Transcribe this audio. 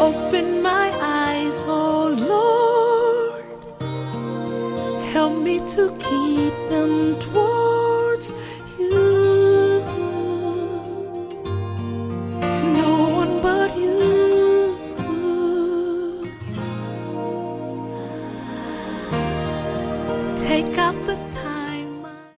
Open my eyes, oh Lord, help me to keep them towards you. No one but you. Take out the